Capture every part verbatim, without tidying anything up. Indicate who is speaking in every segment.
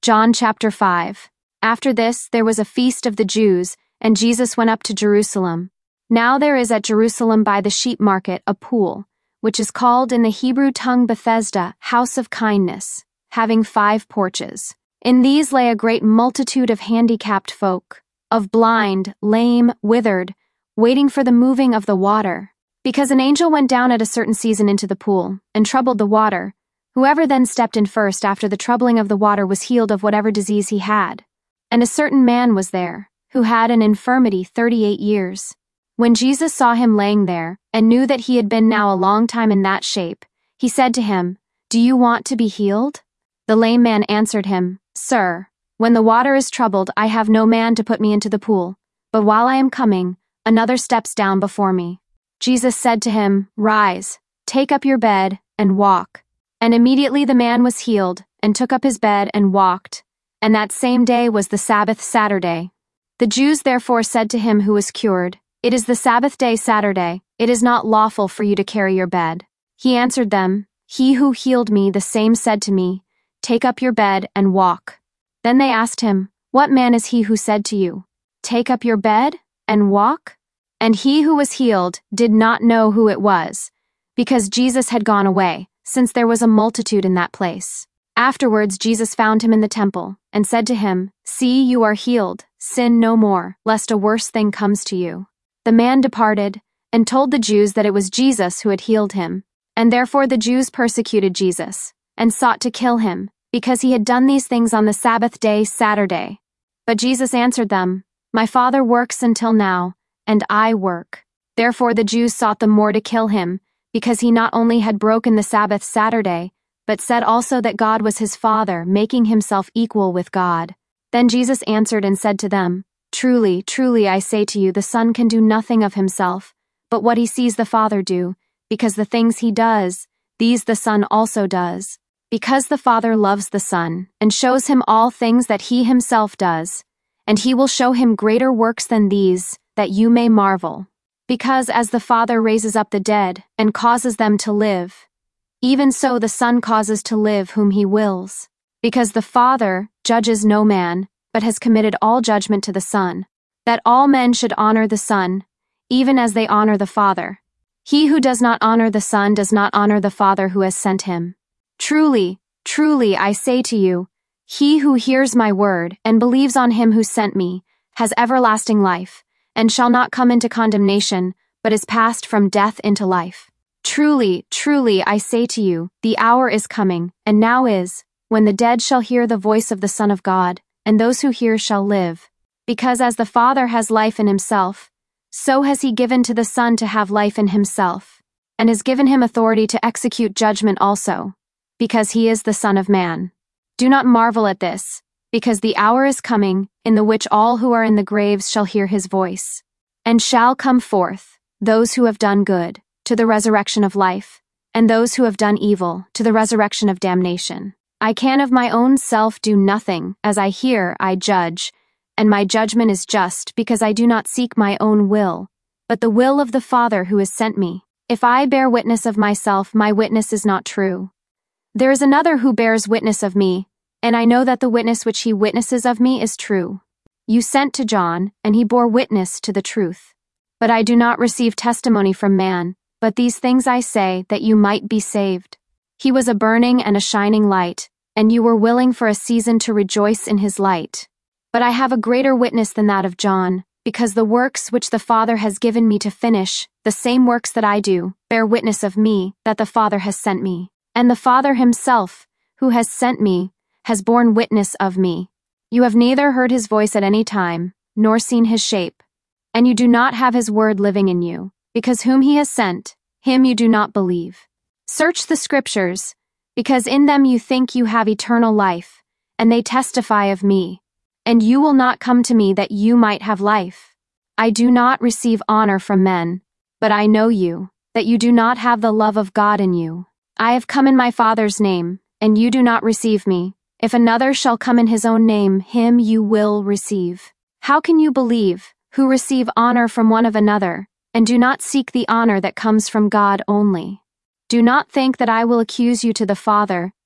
Speaker 1: John chapter five. After this, there was a feast of the Jews, and Jesus went up to Jerusalem. Now there is at Jerusalem by the sheep market a pool, which is called in the Hebrew tongue Bethesda, house of kindness, having five porches. In these lay a great multitude of handicapped folk, of blind, lame, withered, waiting for the moving of the water. Because an angel went down at a certain season into the pool, and troubled the water, whoever then stepped in first after the troubling of the water was healed of whatever disease he had. And a certain man was there, who had an infirmity thirty-eight years. When Jesus saw him laying there, and knew that he had been now a long time in that shape, he said to him, "Do you want to be healed?" The lame man answered him, "Sir, when the water is troubled, I have no man to put me into the pool, but while I am coming, another steps down before me." Jesus said to him, "Rise, take up your bed, and walk." And immediately the man was healed, and took up his bed and walked. And that same day was the Sabbath Saturday. The Jews therefore said to him who was cured, "It is the Sabbath day Saturday, it is not lawful for you to carry your bed." He answered them, "He who healed me, the same said to me, 'Take up your bed and walk.'" Then they asked him, "What man is he who said to you, 'Take up your bed and walk'?" And he who was healed did not know who it was, because Jesus had gone away, since there was a multitude in that place. Afterwards Jesus found him in the temple, and said to him, "See, you are healed, sin no more, lest a worse thing comes to you." The man departed, and told the Jews that it was Jesus who had healed him. And therefore the Jews persecuted Jesus, and sought to kill him, because he had done these things on the Sabbath day Saturday. But Jesus answered them, "My Father works until now, and I work." Therefore the Jews sought the more to kill him, because he not only had broken the Sabbath Saturday, but said also that God was his Father, making himself equal with God. Then Jesus answered and said to them, "Truly, truly, I say to you, the Son can do nothing of himself, but what he sees the Father do, because the things he does, these the Son also does. Because the Father loves the Son, and shows him all things that he himself does, and he will show him greater works than these, that you may marvel. Because as the Father raises up the dead, and causes them to live, even so the Son causes to live whom he wills. Because the Father judges no man, but has committed all judgment to the Son, that all men should honor the Son, even as they honor the Father. He who does not honor the Son does not honor the Father who has sent him. Truly, truly, I say to you, he who hears my word and believes on him who sent me has everlasting life, and shall not come into condemnation, but is passed from death into life. Truly, truly, I say to you, the hour is coming, and now is, when the dead shall hear the voice of the Son of God, and those who hear shall live. Because as the Father has life in himself, so has he given to the Son to have life in himself, and has given him authority to execute judgment also, because he is the Son of Man. Do not marvel at this, because the hour is coming, in the which all who are in the graves shall hear his voice, and shall come forth, those who have done good, to the resurrection of life, and those who have done evil, to the resurrection of damnation. I can of my own self do nothing, as I hear, I judge, and my judgment is just, because I do not seek my own will, but the will of the Father who has sent me. If I bear witness of myself, my witness is not true. There is another who bears witness of me, and I know that the witness which he witnesses of me is true. You sent to John, and he bore witness to the truth. But I do not receive testimony from man, but these things I say, that you might be saved. He was a burning and a shining light, and you were willing for a season to rejoice in his light. But I have a greater witness than that of John, because the works which the Father has given me to finish, the same works that I do, bear witness of me, that the Father has sent me. And the Father himself, who has sent me, has borne witness of me. You have neither heard his voice at any time, nor seen his shape, and you do not have his word living in you, because whom he has sent, him you do not believe. Search the Scriptures, because in them you think you have eternal life, and they testify of me. And you will not come to me that you might have life. I do not receive honor from men, but I know you, that you do not have the love of God in you. I have come in my Father's name, and you do not receive me. If another shall come in his own name, him you will receive. How can you believe, who receive honor from one of another, and do not seek the honor that comes from God only? Do not think that I will accuse you to the Father.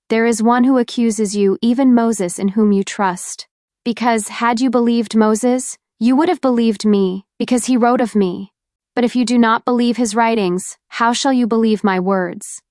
Speaker 1: There is one who accuses you, even Moses, in whom you trust. Because, had you believed Moses, you would have believed me, because he wrote of me. But if you do not believe his writings, how shall you believe my words?"